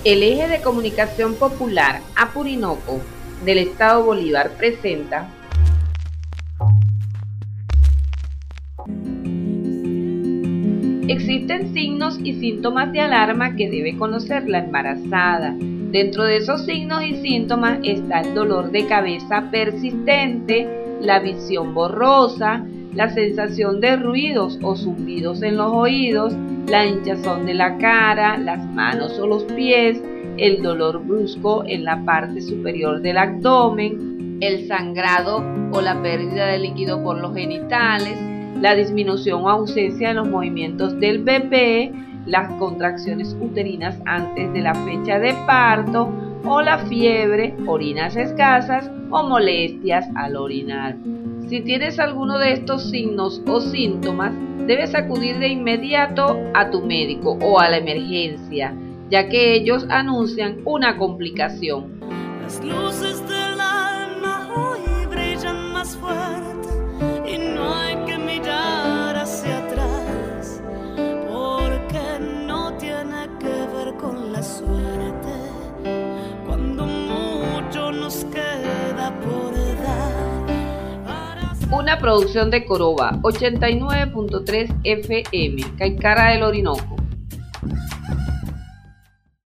El Eje de Comunicación Popular Apurinoco del Estado Bolívar presenta Existen signos y síntomas de alarma que debe conocer la embarazada. Dentro de esos signos y síntomas está el dolor de cabeza persistente, la visión borrosa, la sensación de ruidos o zumbidos en los oídos, la hinchazón de la cara, las manos o los pies, el dolor brusco en la parte superior del abdomen, el sangrado o la pérdida de líquido por los genitales, la disminución o ausencia de los movimientos del bebé, las contracciones uterinas antes de la fecha de parto o la fiebre, orinas escasas o molestias al orinar. Si tienes alguno de estos signos o síntomas, debes acudir de inmediato a tu médico o a la emergencia, ya que ellos anuncian una complicación. Las luces del alma hoy brillan más fuerte y no hay que mirar hacia atrás, porque no tiene que ver con la suerte, cuando mucho nos queda por dar. Una producción de Coroba 89.3 FM, Caicara del Orinoco.